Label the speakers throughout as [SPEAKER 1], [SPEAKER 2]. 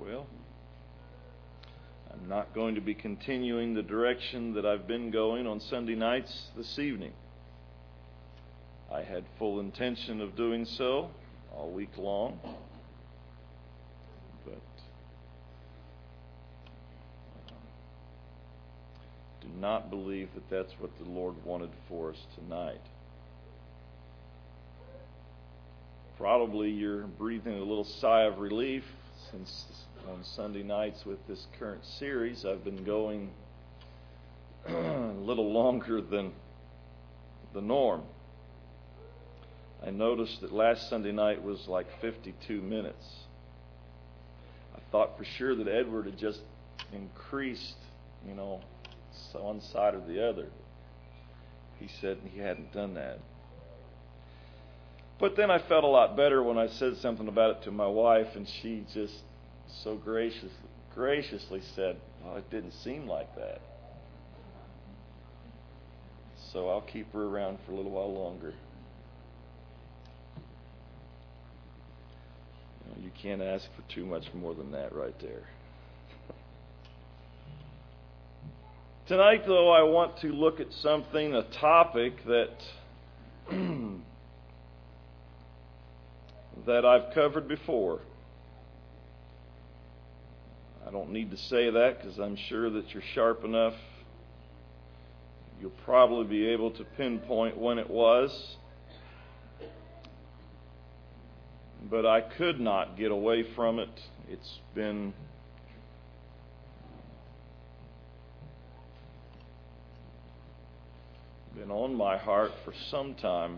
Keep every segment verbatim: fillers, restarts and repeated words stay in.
[SPEAKER 1] Well, I'm not going to be continuing the direction that I've been going on Sunday nights this evening. I had full intention of doing so all week long, but uh, do not believe that that's what the Lord wanted for us tonight. Probably you're breathing a little sigh of relief since on Sunday nights with this current series I've been going a little longer than the norm. I noticed that last Sunday night was like fifty-two minutes. I thought for sure that Edward had just increased, you know, one side or the other. He said he hadn't done that. But then I felt a lot better when I said something about it to my wife, and she just so gracious, graciously said, "Well, it didn't seem like that." So I'll keep her around for a little while longer. You know, you can't ask for too much more than that right there. Tonight, though, I want to look at something, a topic that that I've covered before. I don't need to say that because I'm sure that you're sharp enough. You'll probably be able to pinpoint when it was. But I could not get away from it. It's been been on my heart for some time.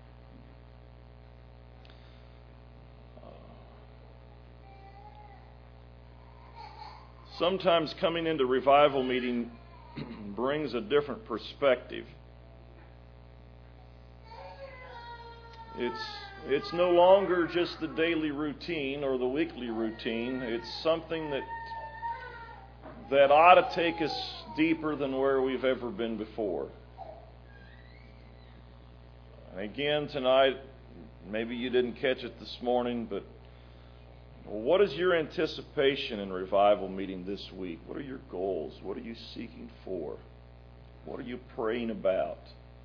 [SPEAKER 1] Sometimes coming into revival meeting brings a different perspective. It's it's no longer just the daily routine or the weekly routine. It's something that that ought to take us deeper than where we've ever been before. And again, tonight, maybe you didn't catch it this morning, but what is your anticipation in revival meeting this week? What are your goals? What are you seeking for? What are you praying about?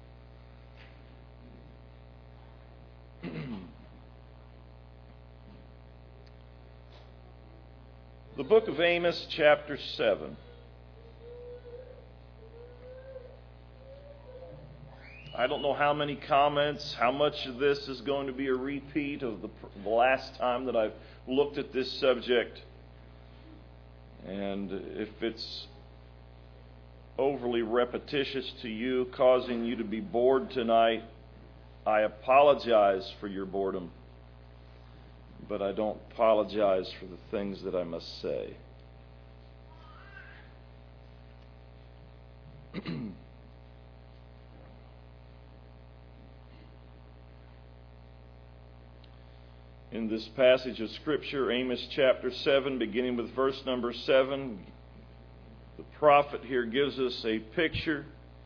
[SPEAKER 1] The book of Amos, chapter seven. I don't know how many comments, how much of this is going to be a repeat of the, the last time that I've looked at this subject. And if it's overly repetitious to you, causing you to be bored tonight, I apologize for your boredom. But I don't apologize for the things that I must say. In this passage of Scripture, Amos chapter seven, beginning with verse number seven, the prophet here gives us a picture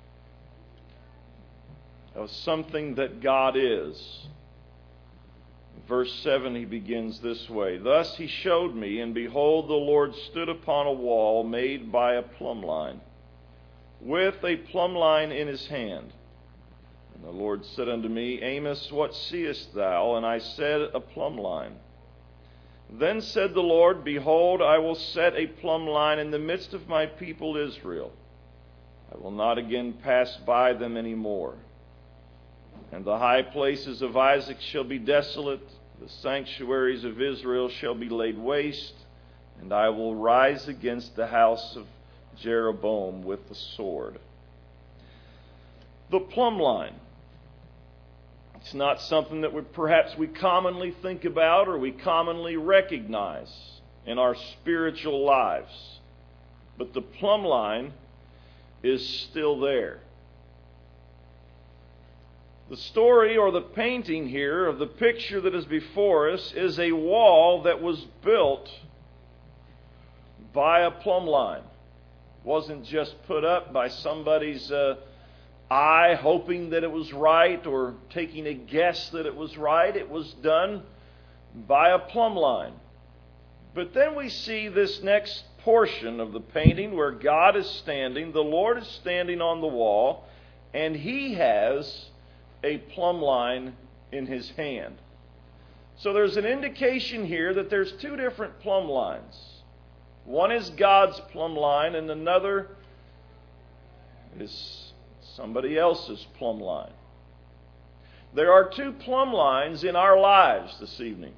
[SPEAKER 1] of something that God is. Verse seven, he begins this way: "Thus he showed me, and behold, the Lord stood upon a wall made by a plumb line, with a plumb line in his hand. And the Lord said unto me, Amos, what seest thou? And I said, a plumb line. Then said the Lord, Behold, I will set a plumb line in the midst of my people Israel. I will not again pass by them any more. And the high places of Isaac shall be desolate, the sanctuaries of Israel shall be laid waste, and I will rise against the house of Jeroboam with the sword." The plumb line. It's not something that we, perhaps we commonly think about or we commonly recognize in our spiritual lives. But the plumb line is still there. The story or the painting here of the picture that is before us is a wall that was built by a plumb line. It wasn't just put up by somebody's uh, eye hoping that it was right or taking a guess that it was right. It was done by a plumb line. But then we see this next portion of the painting where God is standing, the Lord is standing on the wall, and He has a plumb line in His hand. So there's an indication here that there's two different plumb lines. One is God's plumb line, and another is somebody else's plumb line. There are two plumb lines in our lives this evening.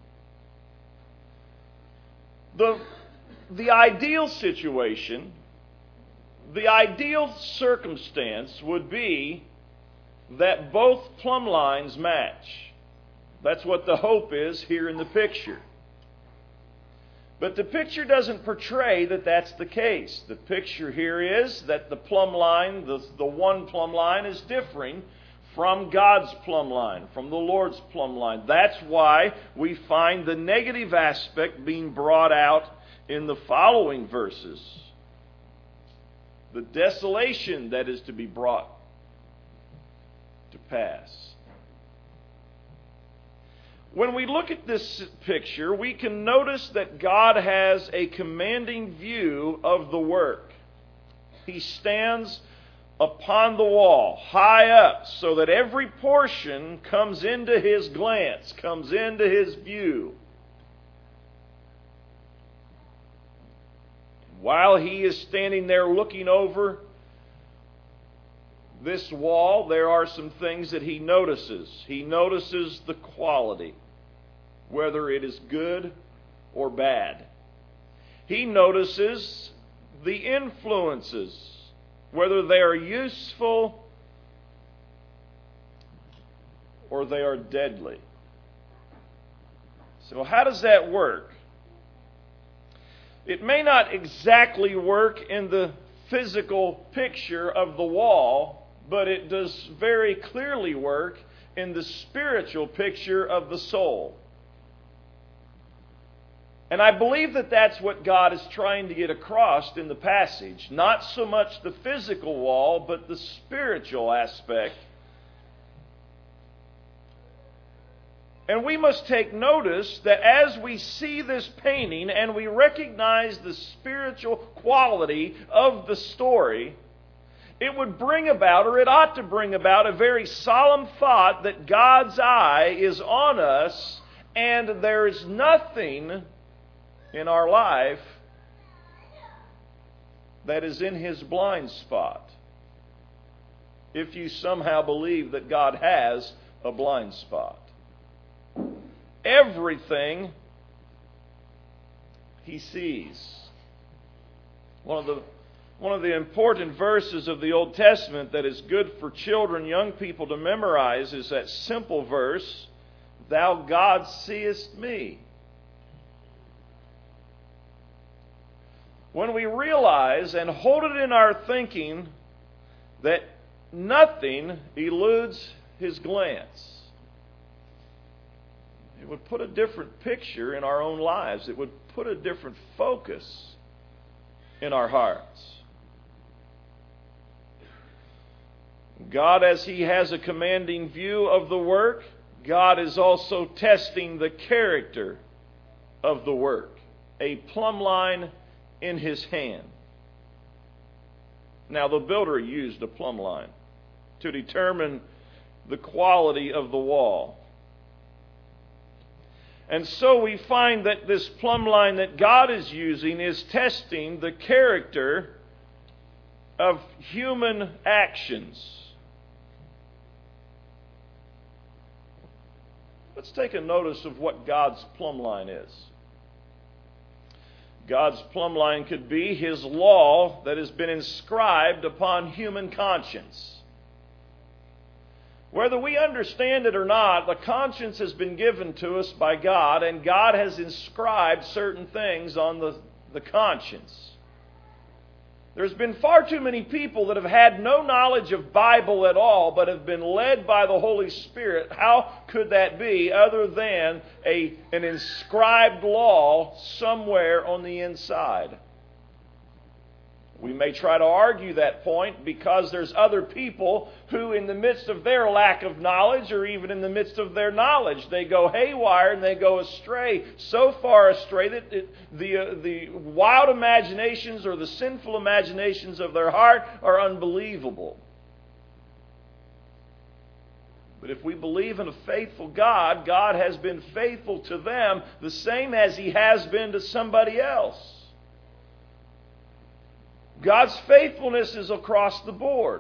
[SPEAKER 1] The, the ideal situation, the ideal circumstance would be that both plumb lines match. That's what the hope is here in the picture. But the picture doesn't portray that that's the case. The picture here is that the plumb line, the, the one plumb line, is differing from God's plumb line, from the Lord's plumb line. That's why we find the negative aspect being brought out in the following verses. The desolation that is to be brought to pass. When we look at this picture, we can notice that God has a commanding view of the work. He stands upon the wall, high up, so that every portion comes into His glance, comes into His view. While He is standing there looking over this wall, there are some things that He notices. He notices the quality, whether it is good or bad. He notices the influences, whether they are useful or they are deadly. So how does that work? It may not exactly work in the physical picture of the wall, but it does very clearly work in the spiritual picture of the soul. And I believe that that's what God is trying to get across in the passage. Not so much the physical wall, but the spiritual aspect. And we must take notice that as we see this painting and we recognize the spiritual quality of the story, it would bring about, or it ought to bring about, a very solemn thought that God's eye is on us and there is nothing in our life that is in His blind spot. If you somehow believe that God has a blind spot. Everything He sees. One of the one of the important verses of the Old Testament that is good for children, young people to memorize is that simple verse, "Thou God seest me." When we realize and hold it in our thinking that nothing eludes His glance, it would put a different picture in our own lives. It would put a different focus in our hearts. God, as He has a commanding view of the work, God is also testing the character of the work. A plumb line in His hand. Now, the builder used a plumb line to determine the quality of the wall. And so we find that this plumb line that God is using is testing the character of human actions. Let's take a notice of what God's plumb line is. God's plumb line could be His law that has been inscribed upon human conscience. Whether we understand it or not, the conscience has been given to us by God, and God has inscribed certain things on the, the conscience. There's been far too many people that have had no knowledge of Bible at all, but have been led by the Holy Spirit. How could that be other than a, an inscribed law somewhere on the inside? We may try to argue that point because there's other people who, in the midst of their lack of knowledge, or even in the midst of their knowledge, they go haywire and they go astray, so far astray that it, the, uh, the wild imaginations or the sinful imaginations of their heart are unbelievable. But if we believe in a faithful God, God has been faithful to them the same as He has been to somebody else. God's faithfulness is across the board.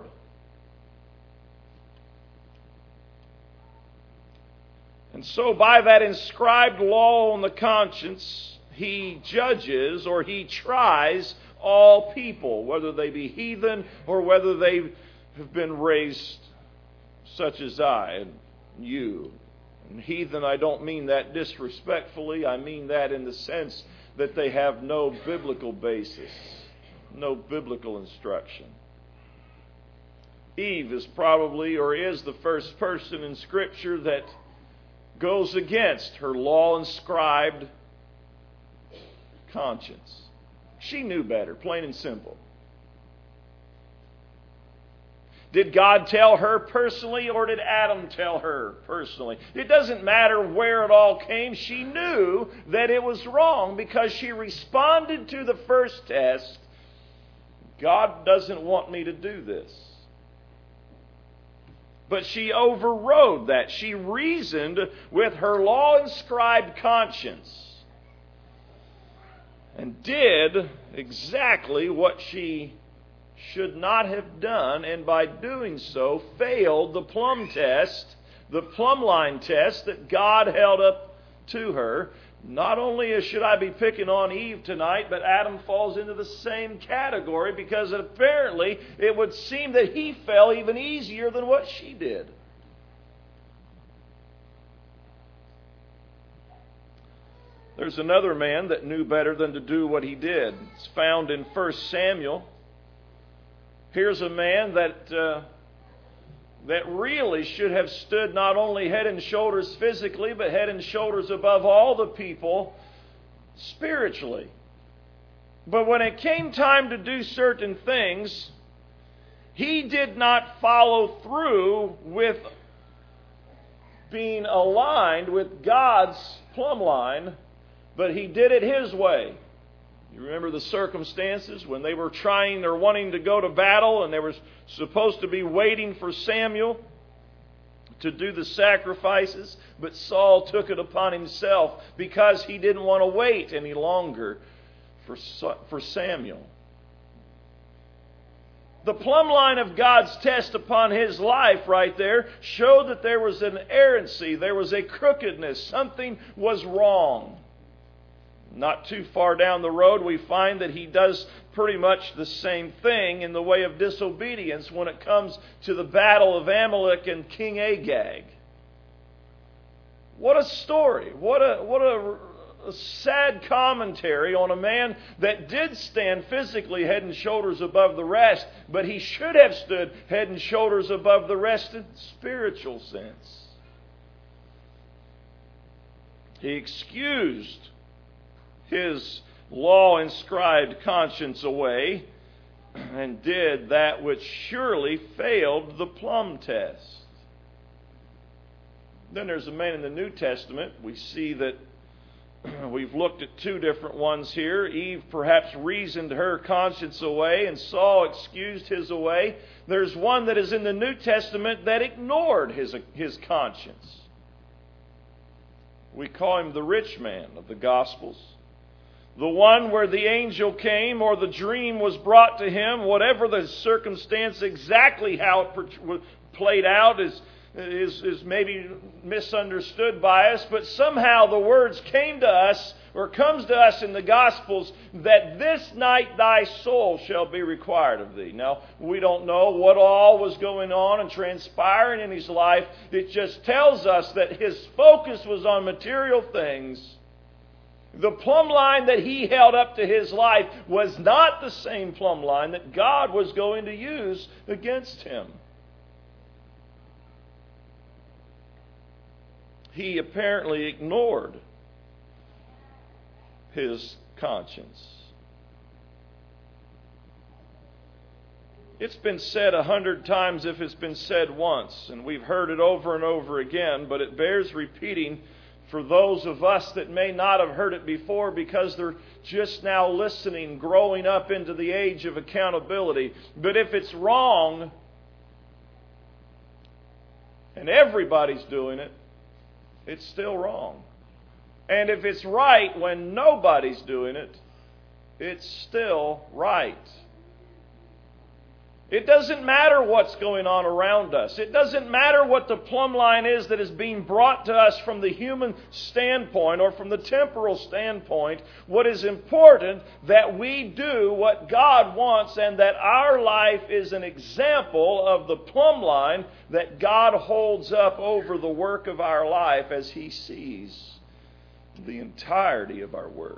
[SPEAKER 1] And so by that inscribed law on the conscience, He judges or He tries all people, whether they be heathen or whether they have been raised such as I and you. And heathen, I don't mean that disrespectfully. I mean that in the sense that they have no biblical basis, no biblical instruction. Eve is probably or is the first person in Scripture that goes against her law-inscribed conscience. She knew better, plain and simple. Did God tell her personally, or did Adam tell her personally? It doesn't matter where it all came. She knew that it was wrong because she responded to the first test. God doesn't want me to do this. But she overrode that. She reasoned with her law-inscribed conscience and did exactly what she should not have done, and by doing so failed the plumb test, the plumb line test that God held up to her. Not only should I be picking on Eve tonight, but Adam falls into the same category because apparently it would seem that he fell even easier than what she did. There's another man that knew better than to do what he did. It's found in First Samuel. Here's a man that uh, that really should have stood not only head and shoulders physically, but head and shoulders above all the people spiritually. But when it came time to do certain things, he did not follow through with being aligned with God's plumb line, but he did it his way. You remember the circumstances when they were trying or wanting to go to battle and they were supposed to be waiting for Samuel to do the sacrifices, but Saul took it upon himself because he didn't want to wait any longer for, for Samuel. The plumb line of God's test upon his life right there showed that there was an errancy, there was a crookedness, something was wrong. Not too far down the road, we find that he does pretty much the same thing in the way of disobedience when it comes to the battle of Amalek and King Agag. What a story. What a, what a, a sad commentary on a man that did stand physically head and shoulders above the rest, but he should have stood head and shoulders above the rest in spiritual sense. He excused his law-inscribed conscience away and did that which surely failed the plumb test. Then there's a man in the New Testament. We see that we've looked at two different ones here. Eve perhaps reasoned her conscience away and Saul excused his away. There's one that is in the New Testament that ignored his, his conscience. We call him the rich man of the Gospels. The one where the angel came or the dream was brought to him, whatever the circumstance, exactly how it played out is, is, is maybe misunderstood by us, but somehow the words came to us or comes to us in the Gospels that this night thy soul shall be required of thee. Now, we don't know what all was going on and transpiring in his life. It just tells us that his focus was on material things. The plumb line that he held up to his life was not the same plumb line that God was going to use against him. He apparently ignored his conscience. It's been said a hundred times if it's been said once, and we've heard it over and over again, but it bears repeating for those of us that may not have heard it before because they're just now listening, growing up into the age of accountability. But if it's wrong, and everybody's doing it, it's still wrong. And if it's right when nobody's doing it, it's still right. It doesn't matter what's going on around us. It doesn't matter what the plumb line is that is being brought to us from the human standpoint or from the temporal standpoint. What is important that we do what God wants and that our life is an example of the plumb line that God holds up over the work of our life as He sees the entirety of our work.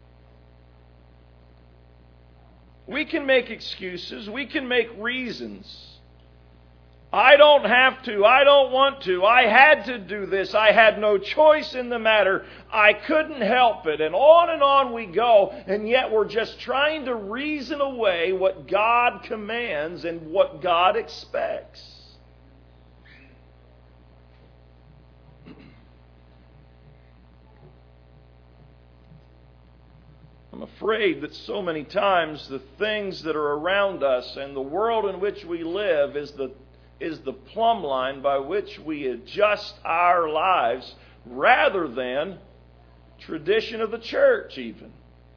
[SPEAKER 1] We can make excuses. We can make reasons. I don't have to. I don't want to. I had to do this. I had no choice in the matter. I couldn't help it. And on and on we go. And yet we're just trying to reason away what God commands and what God expects. I'm afraid that so many times the things that are around us and the world in which we live is the, is the plumb line by which we adjust our lives rather than tradition of the church even.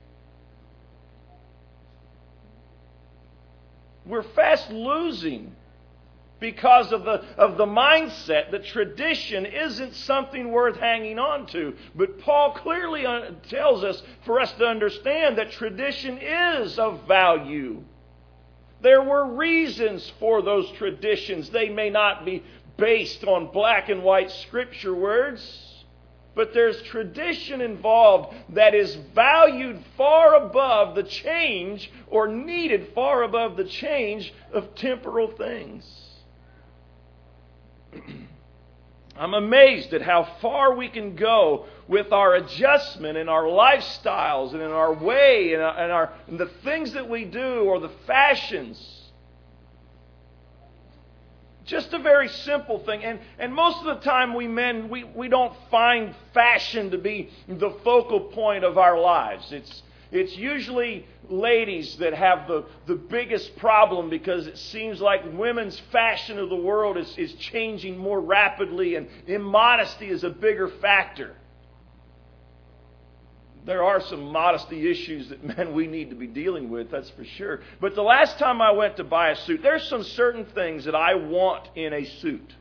[SPEAKER 1] We're fast losing because of the, of the mindset that tradition isn't something worth hanging on to. But Paul clearly tells us for us to understand that tradition is of value. There were reasons for those traditions. They may not be based on black and white scripture words, but there's tradition involved that is valued far above the change or needed far above the change of temporal things. I'm amazed at how far we can go with our adjustment in our lifestyles and in our way and, our, and, our, and the things that we do or the fashions. Just a very simple thing. And, and most of the time we men, we, we don't find fashion to be the focal point of our lives. It's It's usually ladies that have the, the biggest problem because it seems like women's fashion of the world is, is changing more rapidly and immodesty is a bigger factor. There are some modesty issues that men we need to be dealing with, that's for sure. But the last time I went to buy a suit, there's some certain things that I want in a suit.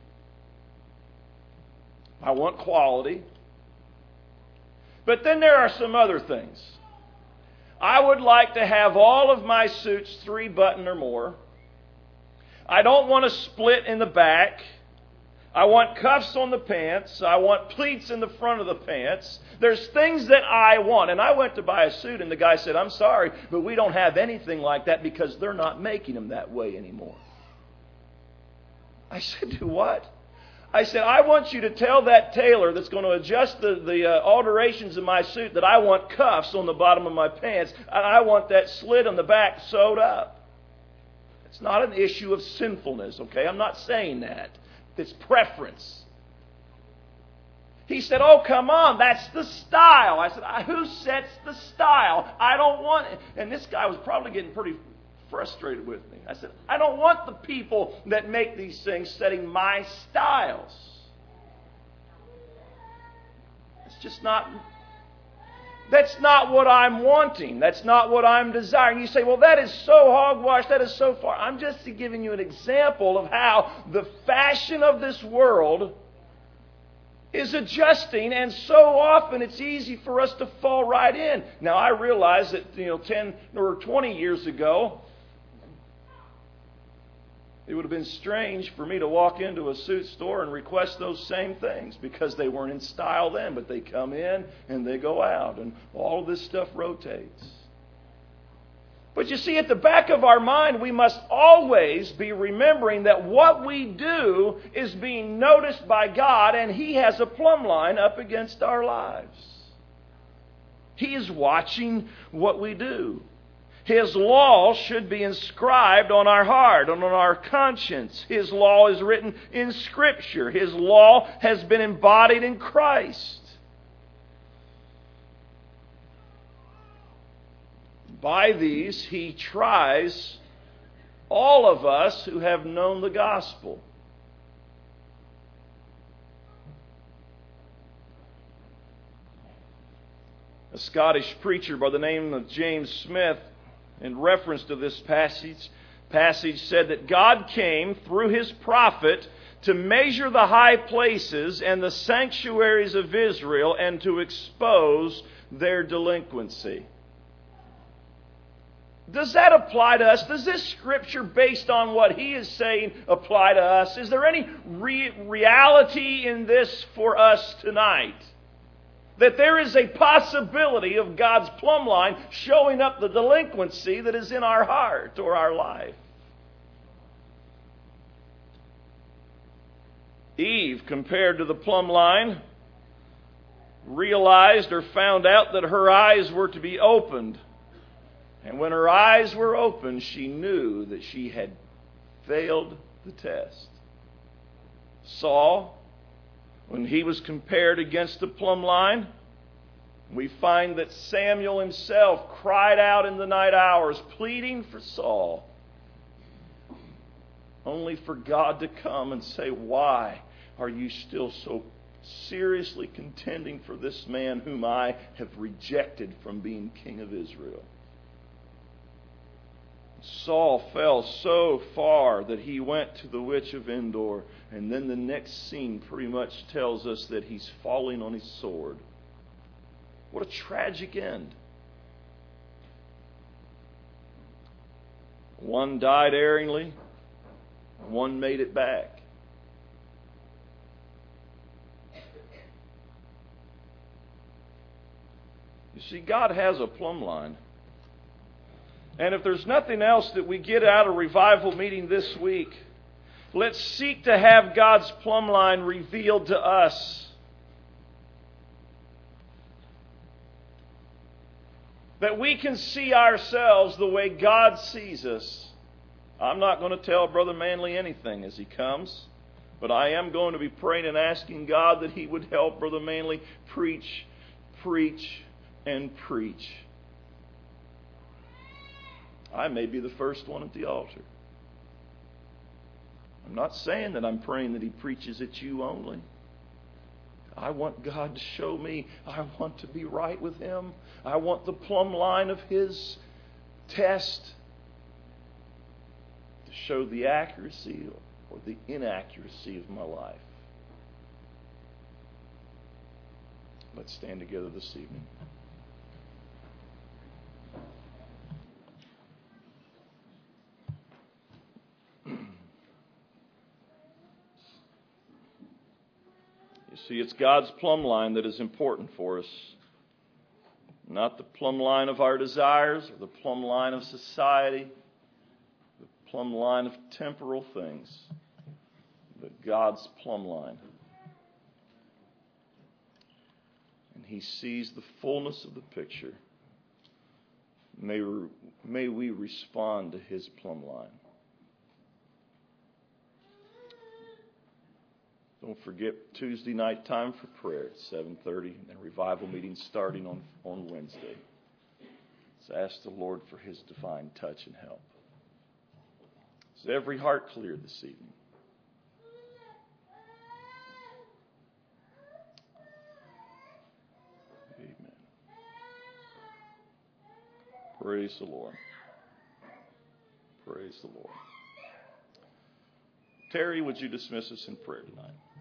[SPEAKER 1] I want quality. But then there are some other things. I would like to have all of my suits three button or more. I don't want a split in the back. I want cuffs on the pants. I want pleats in the front of the pants. There's things that I want. And I went to buy a suit and the guy said, I'm sorry, but we don't have anything like that because they're not making them that way anymore. I said, do what? I said, I want you to tell that tailor that's going to adjust the, the uh, alterations in my suit that I want cuffs on the bottom of my pants and I want that slit on the back sewed up. It's not an issue of sinfulness, okay? I'm not saying that. It's preference. He said, oh, come on, that's the style. I said, who sets the style? I don't want it. And this guy was probably getting pretty frustrated with me. I said, I don't want the people that make these things setting my styles. It's just not, that's not what I'm wanting. That's not what I'm desiring. You say, well, that is so hogwash, that is so far. I'm just giving you an example of how the fashion of this world is adjusting, and so often it's easy for us to fall right in. Now, I realize that, you know, ten or twenty years ago, it would have been strange for me to walk into a suit store and request those same things because they weren't in style then, but they come in and they go out, and all of this stuff rotates. But you see, at the back of our mind, we must always be remembering that what we do is being noticed by God, and He has a plumb line up against our lives. He is watching what we do. His law should be inscribed on our heart and on our conscience. His law is written in Scripture. His law has been embodied in Christ. By these, He tries all of us who have known the gospel. A Scottish preacher by the name of James Smith, in reference to this passage, passage said that God came through His prophet to measure the high places and the sanctuaries of Israel and to expose their delinquency. Does that apply to us? Does this Scripture, based on what he is saying, apply to us? Is there any re- reality in this for us tonight? That there is a possibility of God's plumb line showing up the delinquency that is in our heart or our life. Eve, compared to the plumb line, realized or found out that her eyes were to be opened. And when her eyes were opened, she knew that she had failed the test. Saul, when he was compared against the plumb line, we find that Samuel himself cried out in the night hours, pleading for Saul, only for God to come and say, "Why are you still so seriously contending for this man whom I have rejected from being king of Israel?" Saul fell so far that he went to the witch of Endor. And then the next scene pretty much tells us that he's falling on his sword. What a tragic end. One died erringly, one made it back. You see, God has a plumb line. And if there's nothing else that we get out of revival meeting this week, let's seek to have God's plumb line revealed to us. That we can see ourselves the way God sees us. I'm not going to tell Brother Manley anything as he comes, but I am going to be praying and asking God that He would help Brother Manley preach, preach, and preach. I may be the first one at the altar. I'm not saying that I'm praying that He preaches at you only. I want God to show me. I want to be right with Him. I want the plumb line of His test to show the accuracy or the inaccuracy of my life. Let's stand together this evening. See, it's God's plumb line that is important for us. Not the plumb line of our desires or the plumb line of society, the plumb line of temporal things, but God's plumb line. And He sees the fullness of the picture. May, may we respond to His plumb line. Don't forget Tuesday night time for prayer at seven thirty and revival meeting starting on, on Wednesday. Let's ask the Lord for His divine touch and help. Is every heart clear this evening? Amen. Praise the Lord. Praise the Lord. Terry, would you dismiss us in prayer tonight?